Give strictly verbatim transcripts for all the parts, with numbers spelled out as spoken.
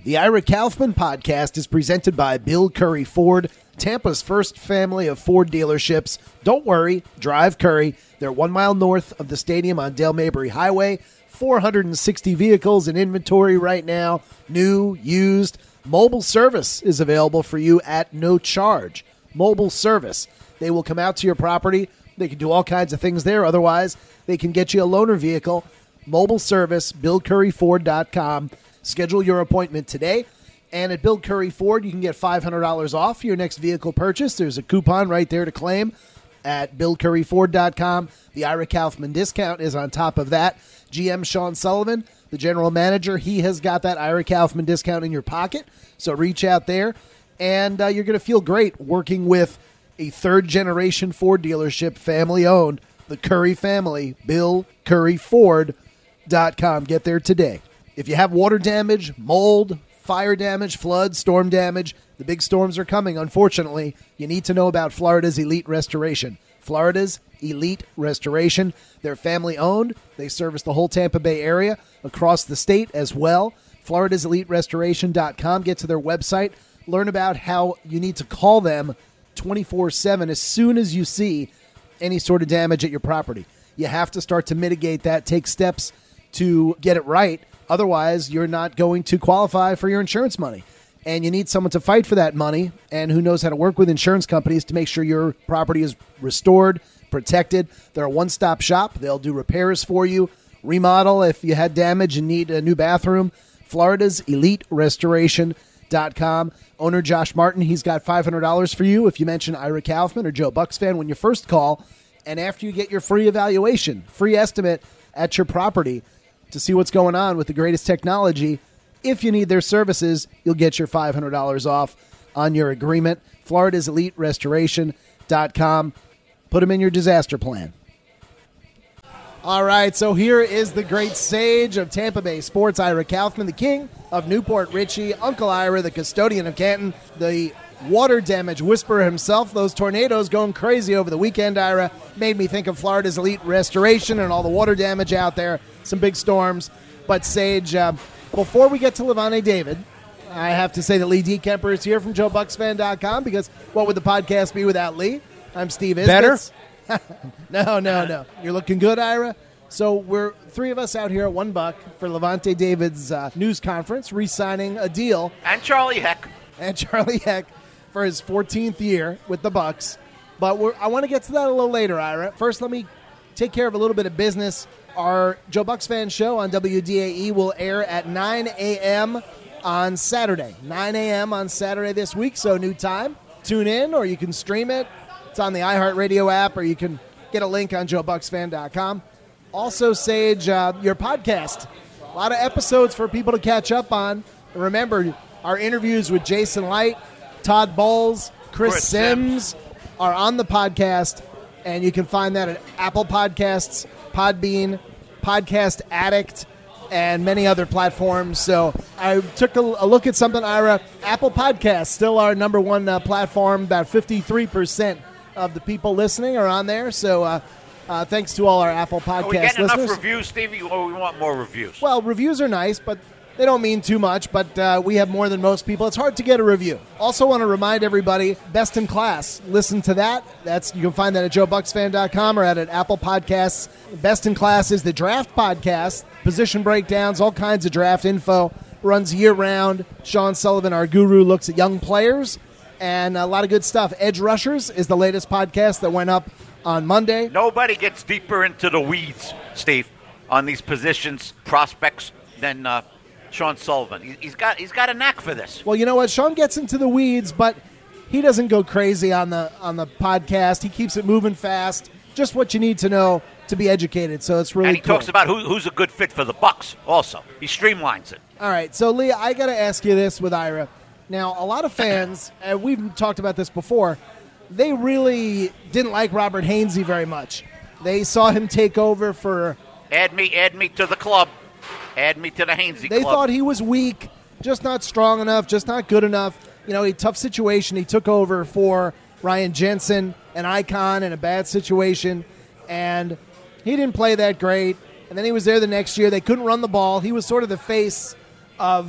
The Ira Kaufman podcast is presented by Bill Curry Ford, Tampa's first family of Ford dealerships. Don't worry, drive Curry. They're one mile north of the stadium on Dale Mabry Highway. four hundred sixty vehicles in inventory right now, new, used. Mobile service is available for you at no charge. Mobile service. They will come out to your property. They can do all kinds of things there. Otherwise, they can get you a loaner vehicle. Mobile service, bill curry ford dot com. Schedule your appointment today. And at Bill Curry Ford, you can get five hundred dollars off your next vehicle purchase. There's a coupon right there to claim at bill curry ford dot com. The Ira Kaufman discount is on top of that. G M Sean Sullivan, the general manager, he has got that Ira Kaufman discount in your pocket. So reach out there, and uh, you're going to feel great working with a third-generation Ford dealership, family-owned, the Curry family, bill curry ford dot com. Get there today. If you have water damage, mold, fire damage, flood, storm damage, the big storms are coming, unfortunately. You need to know about Florida's Elite Restoration. Florida's Elite Restoration. They're family-owned. They service the whole Tampa Bay area, across the state as well. floridas elite restoration dot com. Get to their website. Learn about how you need to call them twenty-four seven as soon as you see any sort of damage at your property. You have to start to mitigate that, take steps to get it right. Otherwise, you're not going to qualify for your insurance money. And you need someone to fight for that money and who knows how to work with insurance companies to make sure your property is restored, protected. They're a one-stop shop. They'll do repairs for you, remodel if you had damage and need a new bathroom. floridas elite restoration dot com. Owner Josh Martin, he's got five hundred dollars for you if you mention Ira Kaufman or Joe Bucks fan when you first call. And after you get your free evaluation, free estimate at your property to see what's going on with the greatest technology, if you need their services, you'll get your five hundred dollars off on your agreement. floridas elite restoration dot com. Put them in your disaster plan. All right, so here is the great sage of Tampa Bay sports, Ira Kaufman, the king of Newport Richey, Uncle Ira, the custodian of Canton, the water damage whisperer himself. Those tornadoes going crazy over the weekend, Ira, made me think of Florida's Elite Restoration and all the water damage out there, some big storms. But, Sage, uh, before we get to Levante David, I have to say that Lee D. Kemper is here from joe bucks fan dot com because what would the podcast be without Lee? I'm Steve Isbitz. Better? no, no, no. You're looking good, Ira. So we're three of us out here at One Buck for Levante David's uh, news conference, re-signing a deal. And Charlie Heck. And Charlie Heck for his fourteenth year with the Bucks. But we're, I want to get to that a little later, Ira. First, let me take care of a little bit of business. Our Joe Bucks Fan Show on W D A E will air at nine a.m. on Saturday. nine a.m. on Saturday this week, so new time. Tune in, or you can stream it. It's on the iHeartRadio app, or you can get a link on joe bucks fan dot com. Also, Sage, uh, your podcast. A lot of episodes for people to catch up on. And remember, our interviews with Jason Light, Todd Bowles, Chris, Chris Sims, Sims are on the podcast, and you can find that at Apple Podcasts, Podbean, Podcast Addict, and many other platforms. So I took a, a look at something, Ira. Apple Podcasts, still our number one uh, platform. About fifty-three percent of the people listening are on there. So uh, uh, thanks to all our Apple Podcast Are we getting listeners. enough reviews, Stevie, or we want more reviews? Well, reviews are nice, but they don't mean too much, but uh, we have more than most people. It's hard to get a review. Also want to remind everybody, Best in Class. Listen to that. That's you can find that at joe bucks fan dot com or at, at Apple Podcasts. Best in Class is the draft podcast, position breakdowns, all kinds of draft info. Runs year-round. Sean Sullivan, our guru, looks at young players, and a lot of good stuff. Edge Rushers is the latest podcast that went up on Monday. Nobody gets deeper into the weeds, Steve, on these positions, prospects, than uh, Sean Sullivan. He's got he's got a knack for this. Well, you know what? Sean gets into the weeds, but he doesn't go crazy on the on the podcast. He keeps it moving fast. Just what you need to know to be educated. So it's really And he cool. talks about who, who's a good fit for the Bucks also. He streamlines it. All right. So, Leah, I got to ask you this with Ira. Now, a lot of fans, and we've talked about this before, they really didn't like Robert Hainsey very much. They saw him take over for... Add me, add me to the club. Add me to the Hainsey They club. thought he was weak, just not strong enough, just not good enough. You know, a tough situation. He took over for Ryan Jensen, an icon in a bad situation, and he didn't play that great. And then he was there the next year. They couldn't run the ball. He was sort of the face of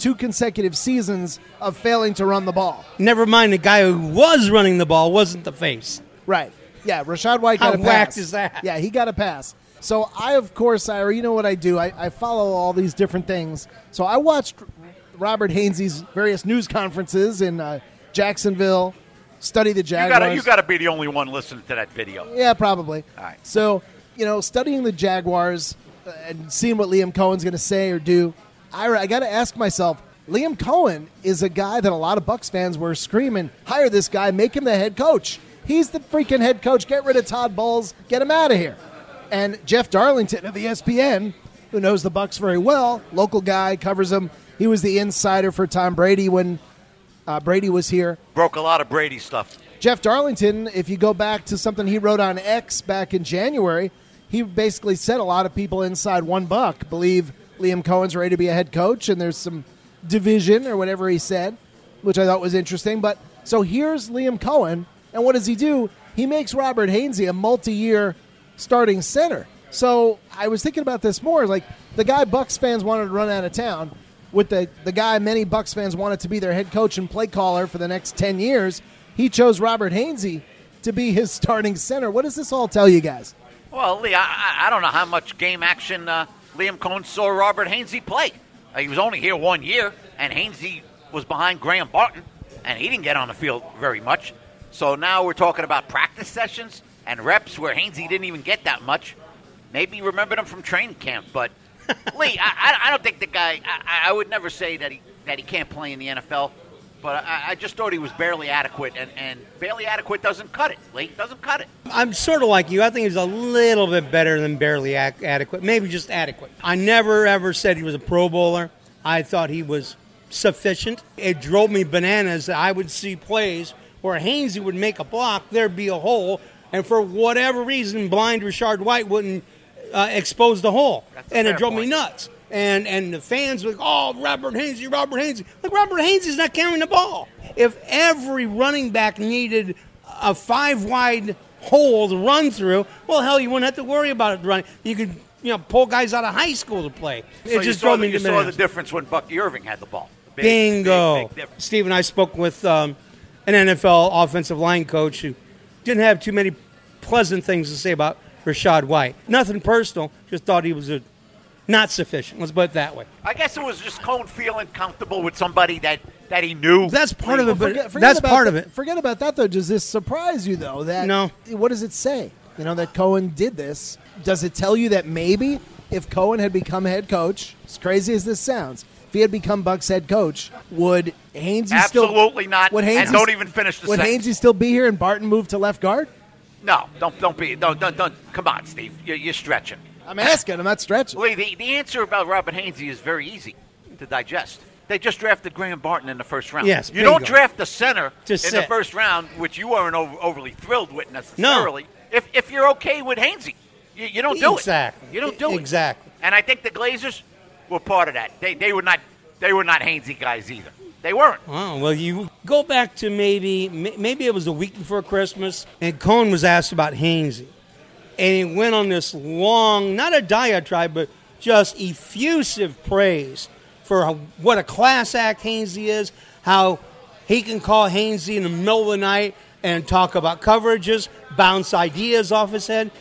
two consecutive seasons of failing to run the ball. Never mind the guy who was running the ball wasn't the face. Right. Yeah, Rachaad White got How a pass. whacked is that? Yeah, he got a pass. So I, of course, I, you know what I do. I, I follow all these different things. So I watched Robert Hainsey's various news conferences in uh, Jacksonville, study the Jaguars. You gotta, you gotta be the only one listening to that video. Yeah, probably. All right. So, you know, studying the Jaguars uh, and seeing what Liam Cohen's going to say or do, I, I got to ask myself, Liam Cohen is a guy that a lot of Bucs fans were screaming, hire this guy, make him the head coach. He's the freaking head coach. Get rid of Todd Bowles. Get him out of here. And Jeff Darlington of E S P N, who knows the Bucs very well, local guy, covers them. He was the insider for Tom Brady when uh, Brady was here. Broke a lot of Brady stuff. Jeff Darlington, if you go back to something he wrote on X back in January, he basically said a lot of people inside one buck believe Liam Cohen's ready to be a head coach, and there's some division or whatever he said, which I thought was interesting. But so here's Liam Cohen, and what does he do? He makes Robert Hainsey a multi-year starting center. So I was thinking about this more, like the guy Bucs fans wanted to run out of town with the, the guy many Bucs fans wanted to be their head coach and play caller for the next ten years. He chose Robert Hainsey to be his starting center. What does this all tell you guys? Well, Lee, I, I don't know how much game action uh, Liam Cohen saw Robert Hainsey play. Uh, he was only here one year, and Hainsey was behind Graham Barton, and he didn't get on the field very much. So now we're talking about practice sessions and reps where Hainsey didn't even get that much. Maybe you remembered him from training camp, but Lee, I, I don't think the guy. I, I would never say that he that he can't play in the N F L, but I, I just thought he was barely adequate, and, and barely adequate doesn't cut it. Lee doesn't cut it. I'm sort of like you. I think he's a little bit better than barely ac- adequate, maybe just adequate. I never ever said he was a Pro Bowler. I thought he was sufficient. It drove me bananas that I would see plays where Hainsey would make a block, there'd be a hole, and for whatever reason, blind Rachaad White wouldn't uh, expose the hole. And it drove point. me nuts. And and the fans were like, oh, Robert Hainsey, Robert Hainsey. Like, Robert Hainsey's not carrying the ball. If every running back needed a five-wide hole to run through, well, hell, you wouldn't have to worry about it running. You could, you know, pull guys out of high school to play. So it just you drove saw, me the, you to saw bananas. the difference when Bucky Irving had the ball. Big, Bingo. Big, big difference. Steve and I spoke with um, an N F L offensive line coach who didn't have too many pleasant things to say about Rachaad White. Nothing personal, just thought he was a not sufficient. Let's put it that way. I guess it was just Cohen feeling comfortable with somebody that, that he knew. That's part of it, but Forget- forget that's about part that- of it. Forget about that, though. Does this surprise you, though? That No. What does it say? You know, that Cohen did this. Does it tell you that maybe if Cohen had become head coach, as crazy as this sounds, if he had become Bucs head coach, would Hainsey still... Absolutely not, Would and Hainsey- don't even finish the Would sentence. Hainsey still be here and Barton move to left guard? No, don't don't be don't don't, don't come on, Steve. You're, you're stretching. I'm asking. I'm not stretching. Lee, the, the answer about Robert Hainsey is very easy to digest. They just drafted Graham Barton in the first round. Yes, you bingo. don't draft the center Just in sit. the first round, which you weren't over, overly thrilled with necessarily. If if you're okay with Hainsey, you, you don't do Exactly. it. You don't do it. Exactly. And I think the Glazers were part of that. They they were not they were not Hainsey guys either. They weren't. Oh, well, you go back to maybe maybe it was a week before Christmas, and Cohen was asked about Hainsey. And he went on this long, not a diatribe, but just effusive praise for how, what a class act Hainsey is, how he can call Hainsey in the middle of the night and talk about coverages, bounce ideas off his head.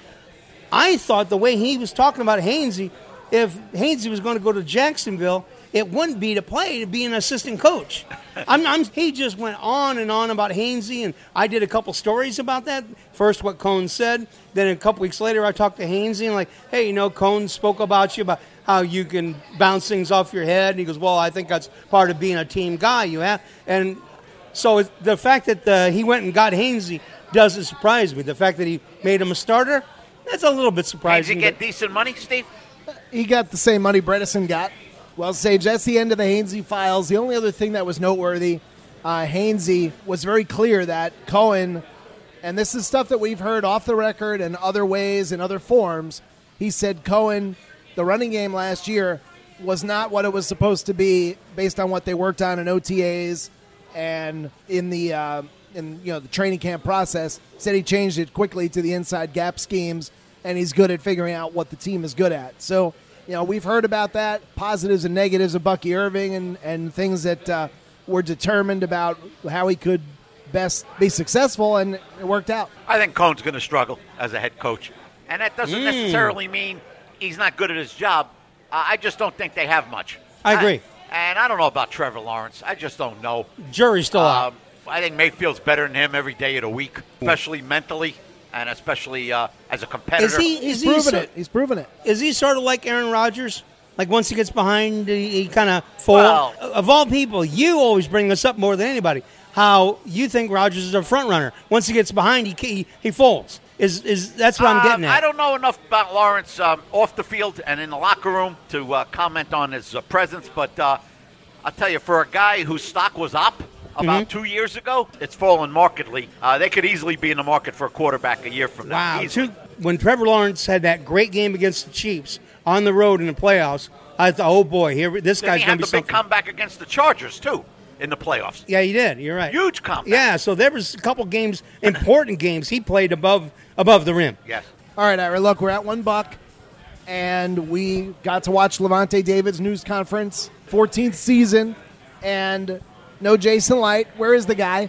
I thought the way he was talking about Hainsey, if Hainsey was going to go to Jacksonville, it wouldn't be to play, to be an assistant coach. I'm, I'm, he just went on and on about Hainsey, and I did a couple stories about that. First, what Cohen said. Then a couple weeks later, I talked to Hainsey, and like, hey, you know, Cohen spoke about you, about how you can bounce things off your head. And he goes, well, I think that's part of being a team guy. You have, and so it, the fact that uh, he went and got Hainsey doesn't surprise me. The fact that he made him a starter, that's a little bit surprising. Hainsey get decent money, Steve? He got the same money Bredesen got. Well, Sage, that's the end of the Hainsey files. The only other thing that was noteworthy, uh, Hainsey was very clear that Cohen, and this is stuff that we've heard off the record and other ways and other forms, he said Cohen, the running game last year, was not what it was supposed to be based on what they worked on in O T As and in the uh, in you know the training camp process. Said he changed it quickly to the inside gap schemes, and he's good at figuring out what the team is good at. So You know, we've heard about that, positives and negatives of Bucky Irving and, and things that uh, were determined about how he could best be successful, and it worked out. I think Cohn's going to struggle as a head coach. And that doesn't Mm. necessarily mean he's not good at his job. Uh, I just don't think they have much. I agree. I, and I don't know about Trevor Lawrence. I just don't know. Jury's still out. Um, I think Mayfield's better than him every day of the week, especially mentally and especially uh, as a competitor. Is he? He's Is he proven so- it. He's proven it. Is he sort of like Aaron Rodgers? Like once he gets behind, he, he kind of falls. Well- Of all people, you always bring this up more than anybody. How you think Rodgers is a front runner? Once he gets behind, he he, he folds. Is is that's what I'm getting Um, at? I don't know enough about Lawrence um, off the field and in the locker room to uh, comment on his uh, presence, but uh, I'll tell you, for a guy whose stock was up about Mm-hmm. two years ago, it's fallen markedly. Uh, they could easily be in the market for a quarterback a year from now. Wow. Easily. Two, when Trevor Lawrence had that great game against the Chiefs on the road in the playoffs, I thought, oh boy, here this Then guy's he going had to be the big something. comeback against the Chargers, too, in the playoffs. Yeah, he did. You're right. Huge comeback. Yeah, so there was a couple games, important games, he played above above the rim. Yes. All right, Ira, look, we're at one buck, and we got to watch Levante David's news conference, fourteenth season, and no Jason Light. Where is the guy?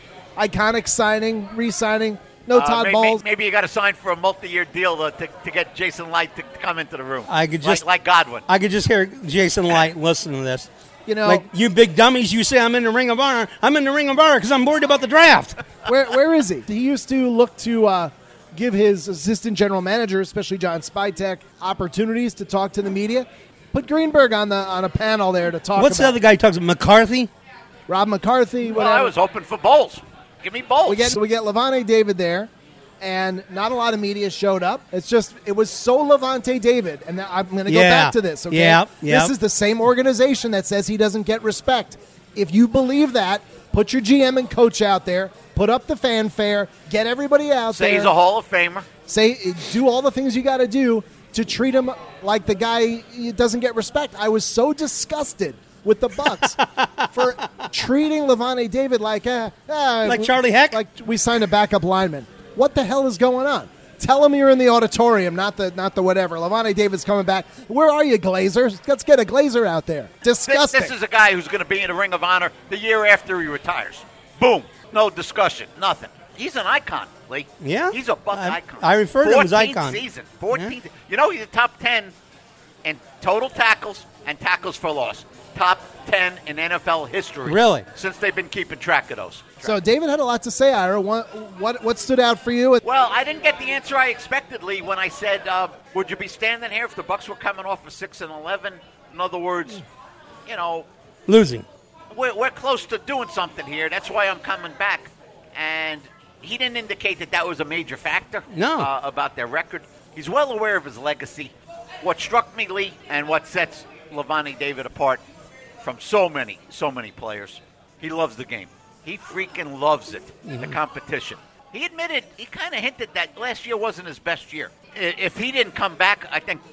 Iconic signing, re-signing, no Uh, Todd may- Bowles. may- Maybe you got to sign for a multi-year deal to, to, to get Jason Light to come into the room. I could just- like, like Godwin. I could just hear Jason Light listen to this. You know, Like, you big dummies, you say I'm in the Ring of Honor. I'm in the Ring of Honor because I'm worried about the draft. where where is he? He used to look to uh, give his assistant general manager, especially John Spytek, opportunities to talk to the media. Put Greenberg on the on a panel there to talk What's the about other guy who talks about? McCarthy? Rob McCarthy, well, whatever. I was hoping for Bowles. Give me Bowles. We get we get Levante David there, and not a lot of media showed up. It's just it was so Levante David, and I'm going to go Yeah. back to this. Okay, Yeah, yeah. This is the same organization that says he doesn't get respect. If you believe that, put your G M and coach out there, put up the fanfare, get everybody out Say there. he's a Hall of Famer. Say do all the things you got to do to treat him like the guy who doesn't get respect. I was so disgusted with the Bucks for treating Levante David like uh, uh, Like Charlie Heck? like we signed a backup lineman. What the hell is going on? Tell him you're in the auditorium, not the not the whatever. Levante David's coming back. Where are you, Glazer? Let's get a Glazer out there. This, Disgusting. this is a guy who's going to be in the Ring of Honor the year after he retires. Boom. No discussion. Nothing. He's an icon, Lee. Yeah? He's a Buck I- icon. I refer to him as fourteenth icon. season. fourteenth. You know, he's a top ten in total tackles and tackles for loss. Top ten in N F L history. Really? Since they've been keeping track of those. So David had a lot to say, Ira. What what, what stood out for you? Well, I didn't get the answer I expected, Lee, when I said, uh, would you be standing here if the Bucks were coming off of six and eleven? In other words, you know, Losing. we're, we're close to doing something here. That's why I'm coming back. And he didn't indicate that that was a major factor No. uh, about their record. He's well aware of his legacy. What struck me, Lee, and what sets Levante David apart from so many, so many players, he loves the game. He freaking loves it, the competition. He admitted, he kind of hinted that last year wasn't his best year. I- If he didn't come back, I think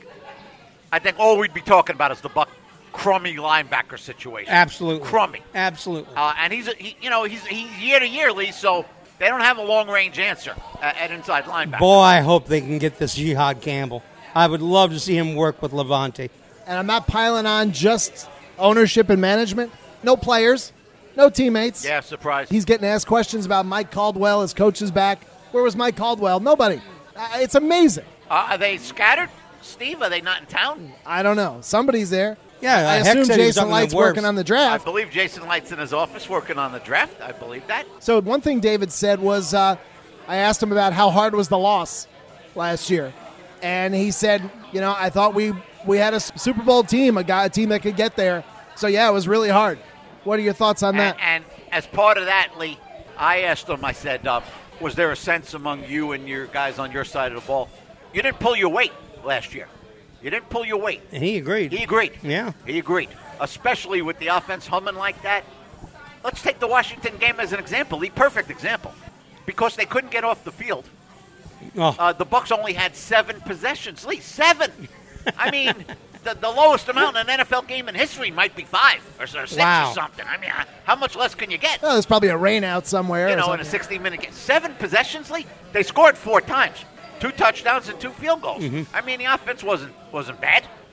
I think all we'd be talking about is the Buck crummy linebacker situation. Absolutely. Crummy. Absolutely. Uh, and he's, a, he, you know, he's, he's year to year, Lee, so they don't have a long-range answer at, at inside linebacker. Boy, I hope they can get this Jihad Campbell. I would love to see him work with Levante. And I'm not piling on just ownership and management. No players, no teammates. Yeah, surprise. He's getting asked questions about Mike Caldwell, his coach is back. Where was Mike Caldwell? Nobody. Uh, It's amazing. Uh, are they scattered, Steve? Are they not in town? I don't know. Somebody's there. Yeah, I Heck assume said he was Jason up in the Light's works. working on the I draft. believe Jason Light's in his office working on the draft. I believe that. So one thing David said was, uh, I asked him about how hard was the loss last year, and he said, you know, I thought we we had a Super Bowl team, a guy, a team that could get there. So yeah, it was really hard. What are your thoughts on that? And, and as part of that, Lee, I asked him, I said, uh, was there a sense among you and your guys on your side of the ball? You didn't pull your weight last year. You didn't pull your weight. And he agreed. He agreed. Yeah. He agreed. Especially with the offense humming like that. Let's take the Washington game as an example, the perfect example. Because they couldn't get off the field. Oh, Uh, the Bucks only had seven possessions. Lee, seven. I mean, the, the lowest amount in an N F L game in history might be five or, or six Wow. or something. I mean, how much less can you get? Oh, there's probably a rain out somewhere. You or know, in a something. sixty-minute game. Seven possessions, Lee. They scored four times. Two touchdowns and two field goals. Mm-hmm. I mean, the offense wasn't wasn't bad.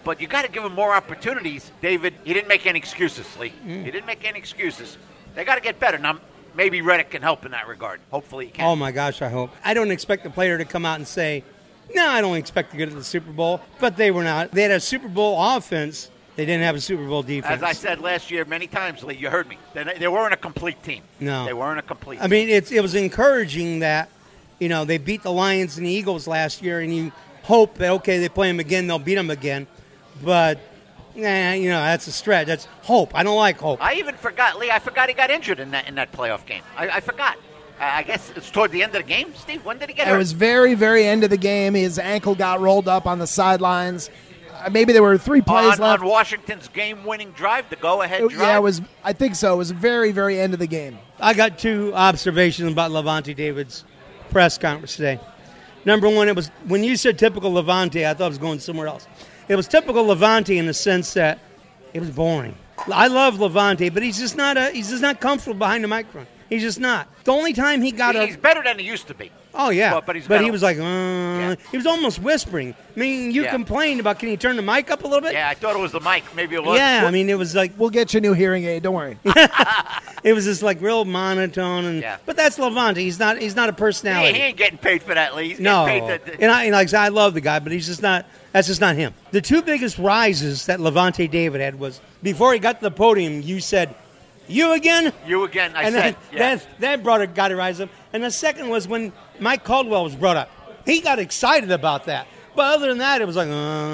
but you got to give him more opportunities. David, he didn't make any excuses, Lee. Mm. He didn't make any excuses. They got to get better. Now, maybe Reddick can help in that regard. Hopefully he can. Oh, my gosh, I hope. I don't expect the player to come out and say, no, I don't expect to get to the Super Bowl. But they were not. They had a Super Bowl offense. They didn't have a Super Bowl defense. As I said last year many times, Lee, you heard me. They, they weren't a complete team. No. They weren't a complete I team. mean, it's, it was encouraging that, you know, they beat the Lions and the Eagles last year, and you hope that, okay, they play them again, they'll beat them again. But, nah, you know, that's a stretch. That's hope. I don't like hope. I even forgot, Lee, I forgot he got injured in that in that playoff game. I, I forgot. I guess it's toward the end of the game, Steve. When did he get it hurt? It was very, very end of the game. His ankle got rolled up on the sidelines. Uh, maybe there were three plays on, left. On Washington's game-winning drive, the go-ahead it, drive? Yeah, it was. I think so. It was very, very end of the game. I got two observations about Levante David's press conference today. Number one, it was when you said typical Levante, I thought it was going somewhere else. It was typical Levante in the sense that it was boring. I love Levante, but he's just not a, he's just not comfortable behind the microphone. He's just not. The only time he got he, a... He's better than he used to be. Oh, yeah. But, but, he's but better. he was like, uh, yeah. he was almost whispering. I mean, you yeah. complained about, can you turn the mic up a little bit? Yeah, I thought it was the mic. Maybe it was. Yeah, I mean, it was like... We'll get you a new hearing aid. Don't worry. It was just like real monotone. And, yeah. But that's Levante. He's not He's not a personality. He, he ain't getting paid for that, Lee. He's no. getting paid to, and, I, and like I said, I love the guy, but he's just not... That's just not him. The two biggest rises that Levante David had was, before he got to the podium, you said... You again? You again, I and said. Then, yeah. that, that brought a, got a rise up. And the second was when Mike Caldwell was brought up. He got excited about that. But other than that, it was like,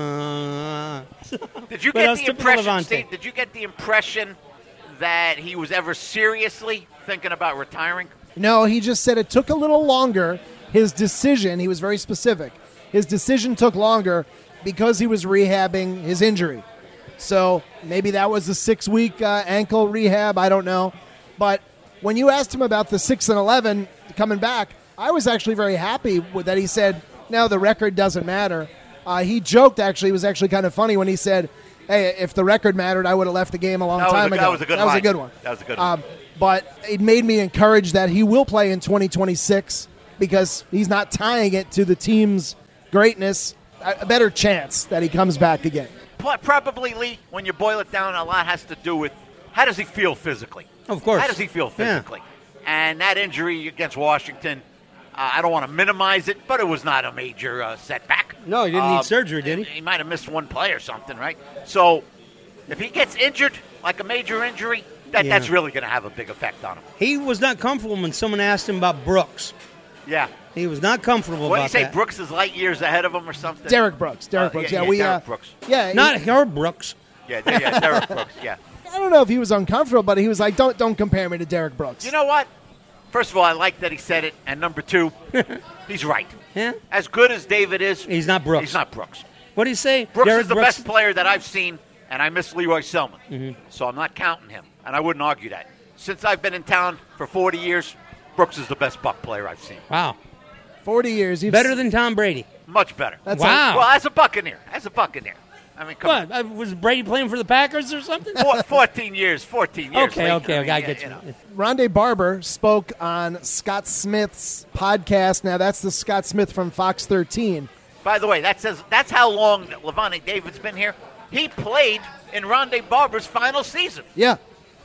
uh. Did you But get the impression, Levante. Steve, did you get the impression that he was ever seriously thinking about retiring? No, he just said it took a little longer. His decision, he was very specific. His decision took longer because he was rehabbing his injury. So maybe that was a six-week uh, ankle rehab. I don't know. But when you asked him about the six and eleven coming back, I was actually very happy with that. He said, no, the record doesn't matter. Uh, he joked, actually. It was actually kind of funny when he said, hey, if the record mattered, I would have left the game a long that time a, ago. That was a good That line. was a good one. That was a good one. Um, but it made me encouraged that he will play in twenty twenty-six because he's not tying it to the team's greatness. A better chance that he comes back again. Probably, Lee, when you boil it down, a lot has to do with how does he feel physically. Of course. How does he feel physically? Yeah. And that injury against Washington, uh, I don't want to minimize it, but it was not a major uh, setback. No, he didn't uh, need surgery, did he? He might have missed one play or something, right? So if he gets injured, like a major injury, that, yeah. that's really going to have a big effect on him. He was not comfortable when someone asked him about Brooks. Yeah. He was not comfortable what about do you say, that. Brooks is light years ahead of him or something? Derek Brooks. Derek Uh, Brooks. yeah, Yeah, yeah, we. Derek uh, Brooks. Yeah, Not he, Herb Brooks. Yeah, yeah, Derek Brooks, yeah. I don't know if he was uncomfortable, but he was like, "Don't, don't compare me to Derek Brooks." You know what? First of all, I like that he said it, and number two, he's right. Yeah. As good as David is, He's not Brooks. he's not Brooks. What do you say? Brooks Derek is the Brooks? best player that I've seen, and I miss Leroy Selman. Mm-hmm. So I'm not counting him, and I wouldn't argue that. Since I've been in town for forty years, Brooks is the best Buck player I've seen. Wow. Forty years. You've Better than Tom Brady. Much better. That's wow. Well, as a Buccaneer, as a Buccaneer. I mean, come What? Uh, was Brady playing for the Packers or something? on. Four, fourteen years, fourteen years. Okay, Lee. okay, I okay, I mean, get you you. know. Rondé Barber spoke on Scott Smith's podcast. Now, that's the Scott Smith from Fox thirteen. By the way, that says that's how long Levante David's been here. He played in Rondé Barber's final season. Yeah.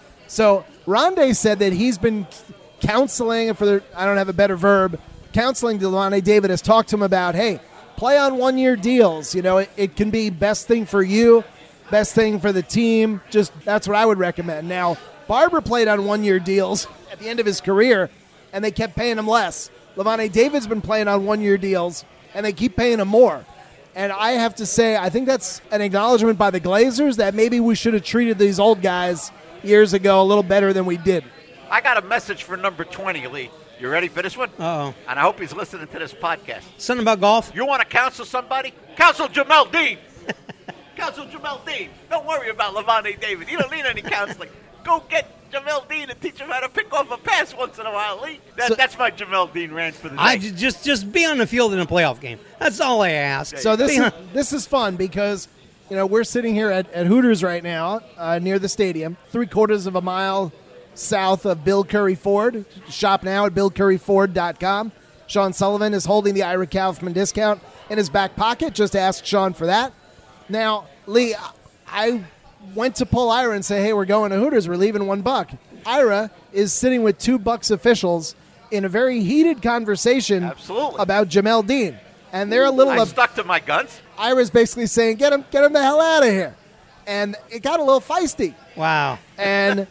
So Rondé said that he's been counseling, for the, I don't have a better verb, counseling Levante David has talked to him about, hey, play on one-year deals. You know, it, it can be best thing for you, best thing for the team. Just that's what I would recommend. Now, Barber played on one-year deals at the end of his career, and they kept paying him less. Levante David's been playing on one-year deals, and they keep paying him more. And I have to say, I think that's an acknowledgement by the Glazers that maybe we should have treated these old guys years ago a little better than we did. I got a message for number twenty, Lee. You ready for this one? Uh-oh. And I hope he's listening to this podcast. Something about golf? You want to counsel somebody? Counsel Jamel Dean. Counsel Jamel Dean. Don't worry about Levante David. You don't need any counseling. Go get Jamel Dean and teach him how to pick off a pass once in a while, Lee. That, So- that's my Jamel Dean rant for the day. I ju- just just be on the field in a playoff game. That's all I ask. So this Be is, on- this is fun because, you know, we're sitting here at, at Hooters right now uh, near the stadium, three quarters of a mile south of Bill Curry Ford. Shop now at bill curry ford dot com. Sean Sullivan is holding the Ira Kaufman discount in his back pocket. Just ask Sean for that. Now, Lee, I went to pull Ira and say, hey, we're going to Hooters. We're leaving one buck. Ira is sitting with two Bucks officials in a very heated conversation Absolutely. about Jamel Dean. And they're a little... I ab- stuck to my guns. Ira's basically saying, get him, get him the hell out of here. And it got a little feisty. Wow. And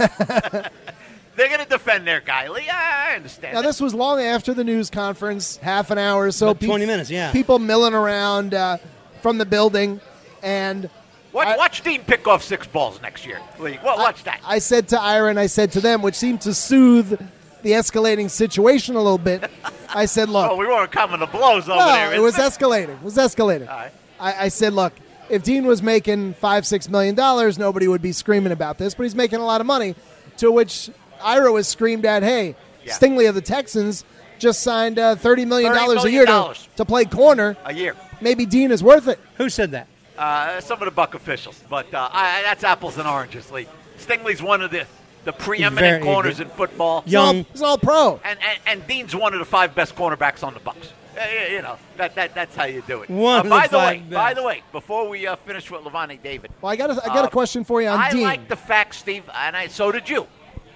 They're going to defend their guy. Lee, I understand. now that. this was long after the news conference, half an hour or so. About twenty minutes, yeah. People milling around uh, from the building. And Watch, I- watch Dean pick off six balls next year. Lee, well, watch that. I said to Ira and I said to them, which seemed to soothe the escalating situation a little bit, I said, look. oh, we weren't coming to blows over No, there. it was escalating. It was escalating. All right. I, I said, look, if Dean was making five, six million dollars, nobody would be screaming about this, but he's making a lot of money. To which Ira was screamed at, hey, Yeah. Stingley of the Texans just signed uh, thirty million dollars $30 a year to, million to play corner. A year. Maybe Dean is worth it. Who said that? Uh, some of the Buck officials. But uh, I, that's apples and oranges, Lee. Stingley's one of the, the preeminent Very corners good. in football. He's all, Young. he's all pro. And, and and Dean's one of the five best cornerbacks on the Bucks. Uh, you know, that, that that's how you do it. One Uh, of by the the way, five by best. the way, before we uh, finish with Levante David, Well, I got a, I got a Uh, question for you on I Dean. like the fact, Steve, and I, so did you,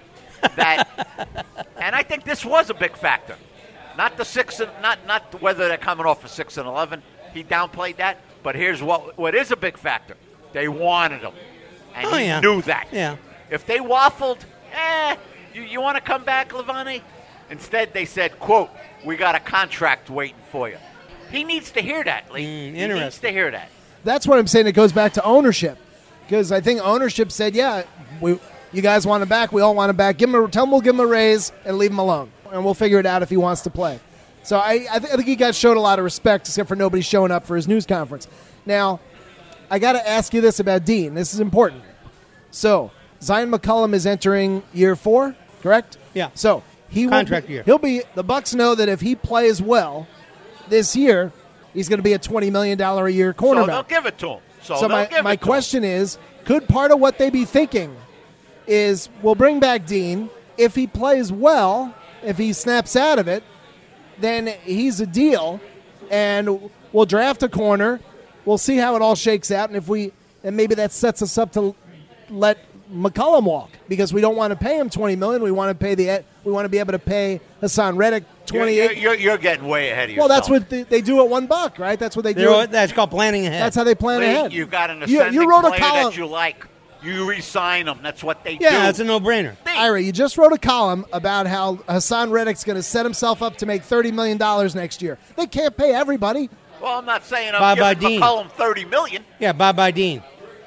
that, and I think this was a big factor. Not the six, and not not whether they're coming off a six and eleven. He downplayed that, but here's what what is a big factor: they wanted him, and Oh, he yeah. knew that. Yeah. If they waffled, eh, you, you want to come back, Levante? Instead, they said, "quote We got a contract waiting for you." He needs to hear that, Lee. Mm, he needs interesting. to hear that. That's what I'm saying. It goes back to ownership, because I think ownership said, "Yeah, we, you guys want him back. We all want him back. Give him a, tell him we'll give him a raise and leave him alone, and we'll figure it out if he wants to play." So I, I, th- I think he got showed a lot of respect, except for nobody showing up for his news conference. Now, I got to ask you this about Dean. This is important. So Zion McCollum is entering year four, correct? Yeah. So he will Contract be- year. He'll be. The Bucks know that if he plays well this year, he's going to be a twenty million dollars a year So cornerback. they'll give it to him. So, So they'll my, give my it to question is, could part of what they be thinking is we'll bring back Dean. If he plays well, if he snaps out of it, then he's a deal, and we'll draft a corner. We'll see how it all shakes out, and if we and maybe that sets us up to let McCollum walk because we don't want to pay him twenty million dollars. We want to pay the we want to be able to pay Hassan Reddick You're, twenty-eight. you're, you're, you're getting way ahead of well, yourself. that's what they, they do at one buck, right? That's what they do. They're- That's called planning ahead. That's how they plan Lee, ahead. You've got an You- you ascending wrote a player column- that you like. You re-sign them. That's what they do. yeah, it's a no-brainer. Ira, you just wrote a column about how Hassan Reddick's going to set himself up to make thirty million dollars next year. They can't pay everybody. Well, I'm not saying I'm Bye-bye, giving Dean. McCollum thirty million dollars. Yeah, bye-bye, Dean.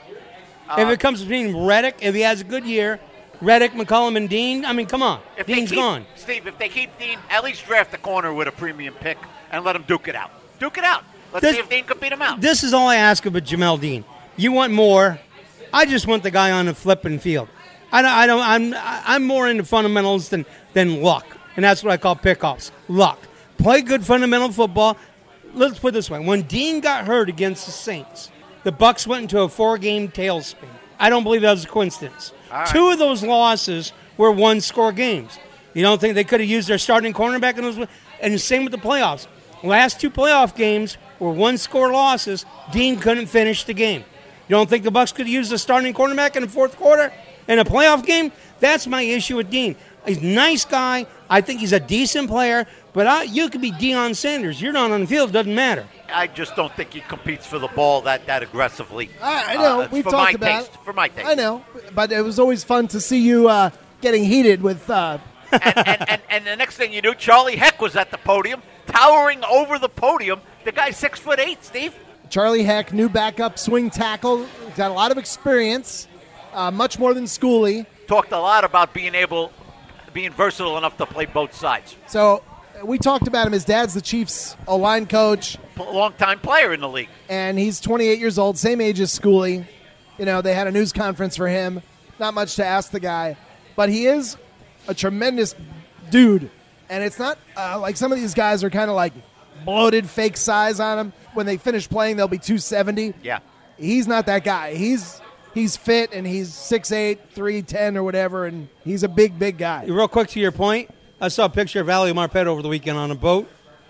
Uh, if it comes between Reddick, if he has a good year, Reddick, McCollum, and Dean, I mean, come on. If Dean's they keep, gone. Steve, if they keep Dean, at least draft a corner with a premium pick and let him duke it out. Duke it out. Let's This- see if Dean can beat him out. This is all I ask of a Jamel Dean. You want more. I just want the guy on the flipping field. I don't, I don't, I'm, I'm more into fundamentals than, than luck. And that's what I call pickoffs. Luck. Play good fundamental football. Let's put it this way. When Dean got hurt against the Saints, the Bucks went into a four-game tailspin. I don't believe that was a coincidence. All right. Two of those losses were one-score games. You don't think they could have used their starting cornerback in those? And the same with the playoffs. Last two playoff games were one-score losses. Dean couldn't finish the game. You don't think the Bucks could have used the starting cornerback in the fourth quarter in a playoff game? That's my issue with Dean. He's a nice guy. I think he's a decent player. But I, you could be Deion Sanders. You're not on the field. It doesn't matter. I just don't think he competes for the ball that, that aggressively. I, I know. Uh, We've for talked my about taste. it. For my taste. I know. But it was always fun to see you uh, getting heated with uh, and, and, and, and the next thing you knew, Charlie Heck was at the podium, towering over the podium. The guy's six foot eight, Steve. Charlie Heck, new backup swing tackle. Got a lot of experience, uh, much more than Schooley. Talked a lot about being able, being versatile enough to play both sides. So we talked about him. His dad's the Chiefs O-line coach, Long-time player in the league. and he's twenty-eight years old, same age as Schooley. You know, they had a news conference for him. Not much to ask the guy, but he is a tremendous dude. And it's not uh, like some of these guys are kind of like bloated, fake size on him. When they finish playing, they'll be two seventy. Yeah. He's not that guy. He's he's fit, and he's six eight, three ten or whatever, and he's a big, big guy. Real quick to your point, I saw a picture of Ali Marpet over the weekend on a boat.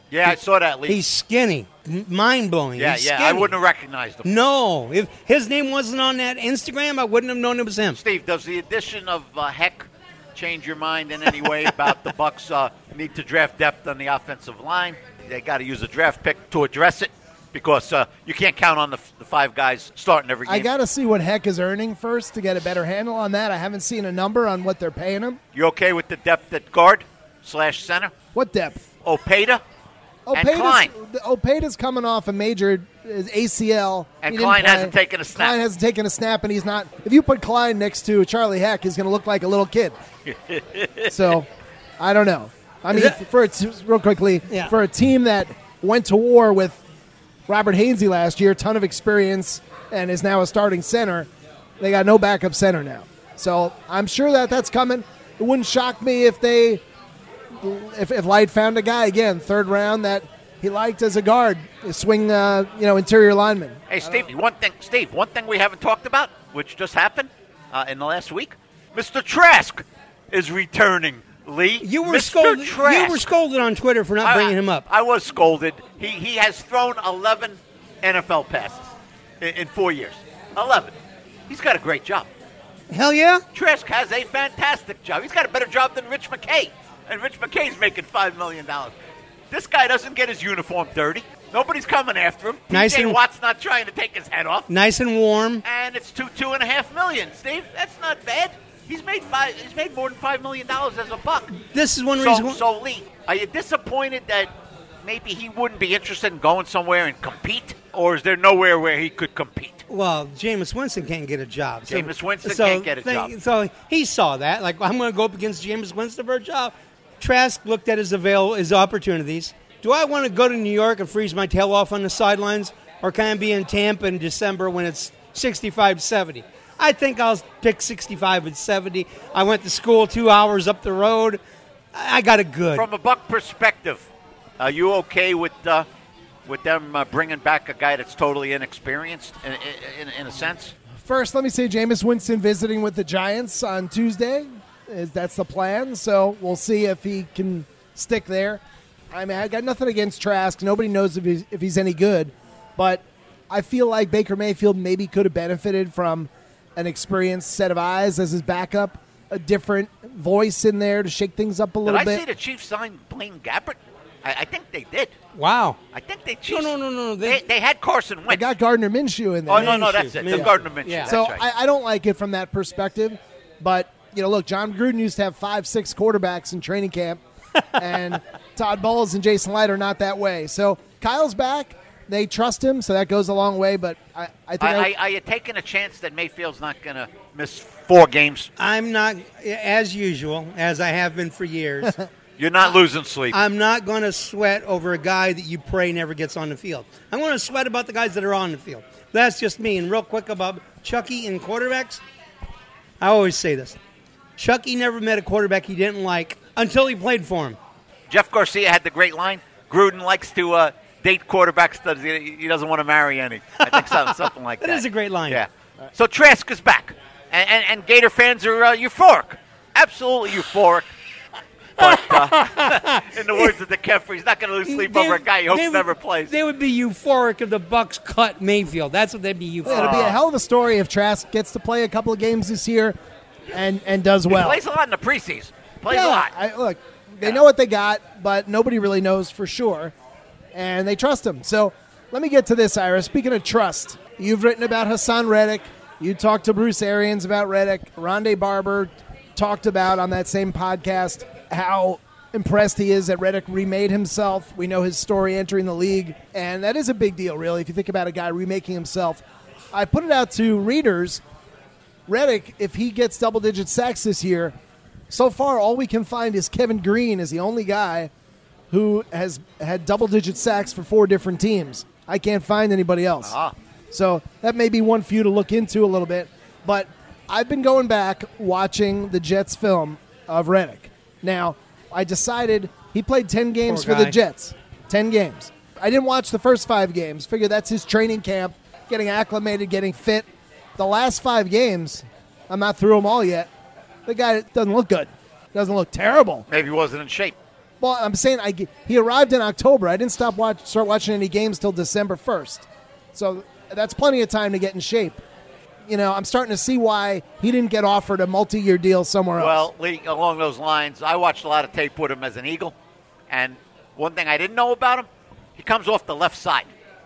Yeah, I saw that, Lee. He's skinny. Mind blowing. yeah, He's yeah. skinny. I wouldn't have recognized him. No. If his name wasn't on that Instagram, I wouldn't have known it was him. Steve, does the addition of uh, Heck change your mind in any way about the Bucks uh, need to draft depth on the offensive line? They got to use a draft pick to address it because uh, you can't count on the, f- the five guys starting every game. I got to see what Heck is earning first to get a better handle on that. I haven't seen a number on what they're paying him. You okay with the depth at guard slash center? What depth? Opeda and Opeda's, Klein. Opeda's coming off a major A C L. And He didn't Klein play. hasn't taken a snap. Klein hasn't taken a snap, and he's not. If you put Klein next to Charlie Heck, he's going to look like a little kid. So, I don't know. I mean, that- for a t- real quickly, Yeah. for a team that went to war with Robert Hainsey last year, ton of experience, and is now a starting center, they got no backup center now. So I'm sure that that's coming. It wouldn't shock me if they, if, if Light found a guy again, third round that he liked as a guard, a swing, uh, you know, interior lineman. Hey, Steve, one thing, Steve, one thing we haven't talked about, which just happened uh, in the last week, Mister Trask is returning. Lee, You were Mister scolded. Trask. You were scolded on Twitter for not I- bringing him up. I was scolded. He he has thrown eleven N F L passes in, in four years. eleven. He's got a great job. Hell yeah. Trask has a fantastic job. He's got a better job than Rich McKay, and Rich McKay's making five million dollars. This guy doesn't get his uniform dirty. Nobody's coming after him. Nice T J and- Watt's not trying to take his head off. Nice and warm. And it's two two and a half million. Steve, that's not bad. He's made five. He's made more than five million dollars as a Buck. This is one reason. So, so Lee, are you disappointed that maybe he wouldn't be interested in going somewhere and compete, or is there nowhere where he could compete? Well, Jameis Winston can't get a job. So- Jameis Winston so can't get a think- job. So he saw that. Like, I'm going to go up against Jameis Winston for a job. Trask looked at his avail his opportunities. Do I want to go to New York and freeze my tail off on the sidelines, or can I be in Tampa in December when it's sixty-five seventy? I think I'll pick sixty-five and seventy. I went to school two hours up the road. I I got it good. From a Buck perspective, are you okay with uh, with them uh, bringing back a guy that's totally inexperienced in, in, in a sense? First, let me say Jameis Winston visiting with the Giants on Tuesday. Is That's the plan, so we'll see if he can stick there. I mean, I got nothing against Trask. Nobody knows if he's, if he's any good, but I feel like Baker Mayfield maybe could have benefited from an experienced set of eyes as his backup, a different voice in there to shake things up a Did little I bit. see the Chiefs sign Blaine Gabbert? I, I think they did. Wow. I think they Chiefs. no, no, no. They, They, they had Carson Wentz. I got Gardner Minshew in there. oh no, no, that's it. Minshew. The Gardner Minshew. Yeah. That's So right. I, I don't like it from that perspective, but you know, look, John Gruden used to have five, six quarterbacks in training camp, and Todd Bowles and Jason Light are not that way. So Kyle's back; they trust him, so that goes a long way. But I, I think I, I, I, are you taking a chance that Mayfield's not going to miss four games? I'm not, as usual, as I have been for years. You're not losing sleep. I'm not going to sweat over a guy that you pray never gets on the field. I'm going to sweat about the guys that are on the field. That's just me. And real quick about Chucky and quarterbacks, I always say this. Chucky never met a quarterback he didn't like until he played for him. Jeff Garcia had the great line. Gruden likes to uh, date quarterbacks that he he doesn't want to marry any. I think something, something like that. That is a great line. Yeah. So Trask is back, and, and, and Gator fans are uh, euphoric, absolutely euphoric. But uh, in the words of the Kemper, he's not going to lose sleep They- over a guy he hopes they would- never plays. They would be euphoric if the Bucks cut Mayfield. That's what they'd be euphoric. it'll be a hell of a story if Trask gets to play a couple of games this year and and does He well. plays a lot in the preseason. Plays yeah, a lot. I, look, they know what they got, but nobody really knows for sure, and they trust him. So let me get to this, Ira. Speaking of trust, you've written about Hassan Reddick. You talked to Bruce Arians about Reddick. Rondé Barber talked about on that same podcast how impressed he is that Reddick remade himself. We know his story entering the league, and that is a big deal, really, if you think about a guy remaking himself. I put it out to readers. Reddick, if he gets double-digit sacks this year, so far all we can find is Kevin Green is the only guy who has had double-digit sacks for four different teams. I can't find anybody else. Ah. So that may be one for you to look into a little bit. But I've been going back watching the Jets film of Reddick. Now, I decided he played ten games Poor for the guy. Jets. ten games. I didn't watch the first five games. Figure that's his training camp, getting acclimated, getting fit. The last five games, I'm not through them all yet. The guy doesn't look good. Doesn't look terrible. Maybe he wasn't in shape. Well, I'm saying I, he arrived in October. I didn't stop watch, start watching any games till December first. So that's plenty of time to get in shape. You know, I'm starting to see why he didn't get offered a multi-year deal somewhere else. Well, Lee, along those lines, I watched a lot of tape with him as an Eagle, and one thing I didn't know about him, he comes off the left side.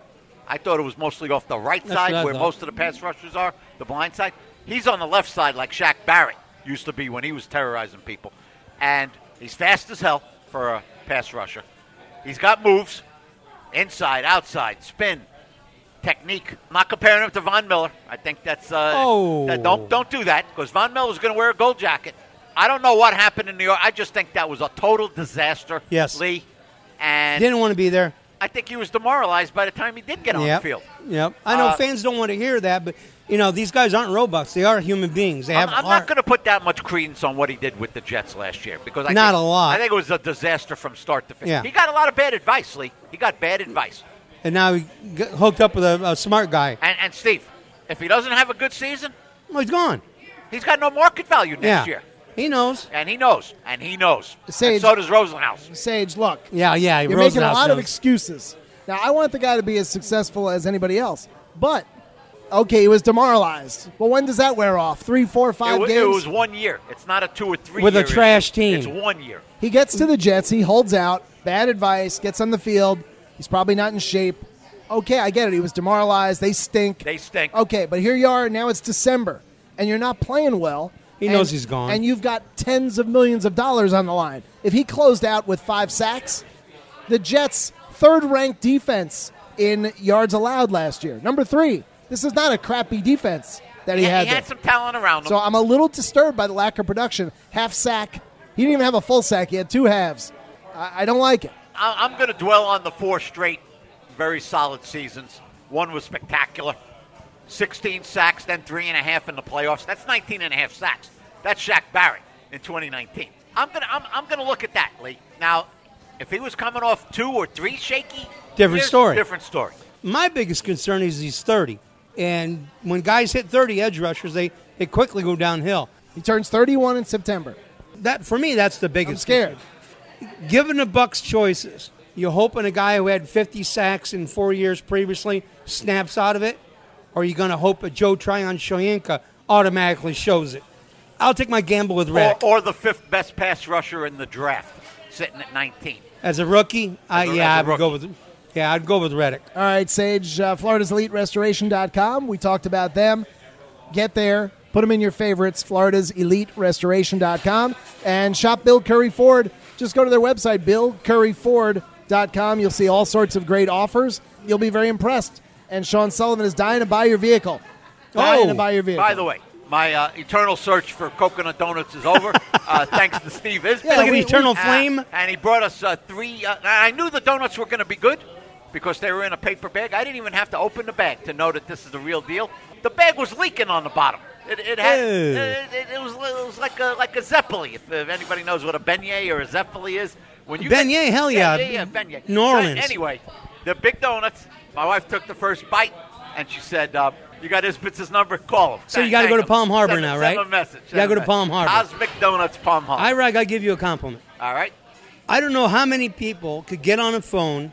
I thought it was mostly off the right That's side where most of the pass rushers are, the blind side. He's on the left side like Shaq Barrett used to be when he was terrorizing people. And he's fast as hell for a pass rusher. He's got moves, inside, outside, spin, technique. I'm not comparing him to Von Miller. I think that's uh, oh. that, don't don't do that because Von Miller's going to wear a gold jacket. I don't know what happened in New York. I just think that was a total disaster, yes. Lee. And didn't want to be there. I think he was demoralized by the time he did get on yep. the field. Yep. I know uh, fans don't want to hear that, but you know these guys aren't robots. They are human beings. They I'm, have I'm not going to put that much credence on what he did with the Jets last year because I not think, a lot. I think it was a disaster from start to finish. Yeah. He got a lot of bad advice, Lee. He got bad advice. And now he got hooked up with a, a smart guy. And, and Steve, if he doesn't have a good season, well, he's gone. He's got no market value next yeah. year. He knows. And he knows. And he knows. Sage, and so does Rosenhaus. Sage, look. Yeah, yeah. You're Rosenhaus making a lot knows. of excuses. Now, I want the guy to be as successful as anybody else. But, okay, he was demoralized. Well, when does that wear off? Three, four, five it was, games? It was one year. It's not a two or three With a year trash issue. team. It's one year. He gets to the Jets. He holds out. Bad advice. Gets on the field. He's probably not in shape. Okay, I get it. He was demoralized. They stink. They stink. Okay, but here you are. Now it's December, and you're not playing well. He and, knows he's gone. And you've got tens of millions of dollars on the line. If he closed out with five sacks, the Jets' third-ranked defense in yards allowed last year. Number three. This is not a crappy defense that he yeah, had He had there. some talent around him. So I'm a little disturbed by the lack of production. Half sack. He didn't even have a full sack. He had two halves. I, I don't like it. I- I'm going to dwell on the four straight very solid seasons. One was spectacular. sixteen sacks, then three and a half in the playoffs. That's nineteen and a half sacks. That's Shaq Barrett in twenty nineteen. I'm gonna I'm, I'm gonna look at that, Lee. Now, if he was coming off two or three shaky, Different years, story. Different story. My biggest concern is he's thirty. And when guys hit thirty edge rushers, they, they quickly go downhill. He turns thirty-one in September. That for me, that's the biggest I'm scared. concern. Given the Bucs choices, you hoping a guy who had fifty sacks in four years previously snaps out of it? Or are you going to hope that Joe Tryon-Shoyinka automatically shows it? I'll take my gamble with Reddick. Or, or the fifth best pass rusher in the draft, sitting at nineteen. As a rookie, I, As a- yeah, as a I would go rookie. with yeah, I'd go with Reddick. All right, Sage, uh, Florida's Elite Restoration dot com. We talked about them. Get there. Put them in your favorites, Florida's Elite Restoration dot com. And shop Bill Curry Ford. Just go to their website, Bill Curry Ford dot com. You'll see all sorts of great offers. You'll be very impressed. And Sean Sullivan is dying to buy your vehicle. Dying Oh, to buy your vehicle. By the way, my uh, eternal search for coconut donuts is over. uh, thanks to Steve Isbell. Yeah, Like an we- eternal Uh, flame. and he brought us uh, three. Uh, I knew the donuts were going to be good because they were in a paper bag. I didn't even have to open the bag to know that this is the real deal. The bag was leaking on the bottom. It, it had. Ew. It, it, it was. It was like a like a zeppeli. If, if anybody knows what a beignet or a zeppeli is, when you Beignet, get, hell yeah. yeah, yeah, beignet. New So, Orleans. anyway, the big donuts. My wife took the first bite, and she said, uh, "You got Isbitz's number? Call him." So you gotta Thank go to him. Palm Harbor Send- now, send right? him a message. You gotta Send go him to a Palm message. Harbor. Cosmic Donuts, Palm Harbor. I I gotta give you a compliment. All right. I don't know how many people could get on a phone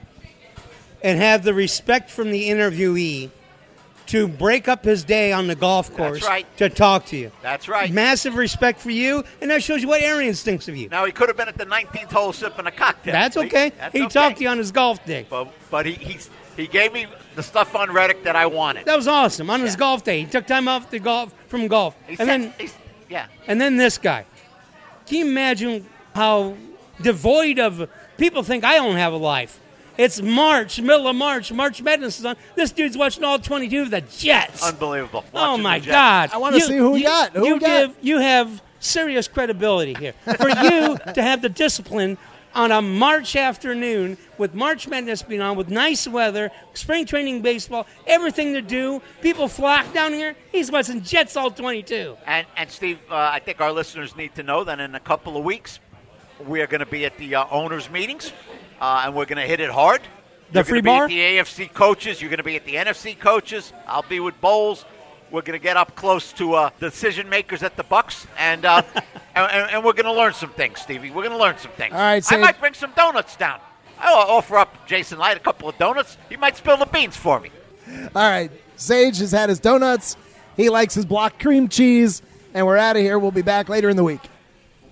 and have the respect from the interviewee to break up his day on the golf course right. to talk to you. That's right. Massive respect for you, and that shows you what Arians thinks of you. Now, he could have been at the nineteenth hole sipping a cocktail. That's okay. That's he okay. talked to you on his golf day. But, but he, he, he gave me the stuff on Reddick that I wanted. That was awesome. On his Yeah. golf day, he took time off the golf from golf, He and said, then he's, yeah. and then this guy. Can you imagine how devoid of people think I don't have a life? It's March, middle of March. March Madness is on. This dude's watching all twenty-two of the Jets. Unbelievable. Oh Watching my the Jets. God! I wanna see who we you, got. Who you we got? give you have serious credibility here for you to have the discipline on a March afternoon with March Madness being on, with nice weather, spring training baseball, everything to do. People flock down here. He's watching Jets all twenty-two. And, and Steve, uh, I think our listeners need to know that in a couple of weeks, we are going to be at the uh, owners' meetings, uh, and we're going to hit it hard. The You're free gonna be bar? at the A F C coaches. You're going to be at the N F C coaches. I'll be with Bowles. We're going to get up close to uh, decision makers at the Bucs, and uh, and, and, and we're going to learn some things, Stevie. We're going to learn some things. All right, I Sage. might bring some donuts down. I'll offer up Jason Light a couple of donuts. He might spill the beans for me. All right, Sage has had his donuts. He likes his block cream cheese, and we're out of here. We'll be back later in the week.